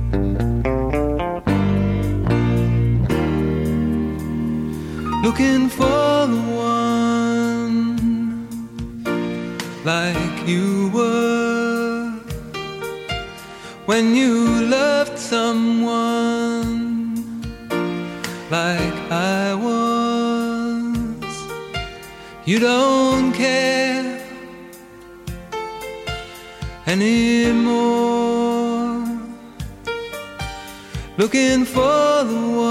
Looking for the one like you were when you loved someone like I was. You don't care anymore. Looking for the one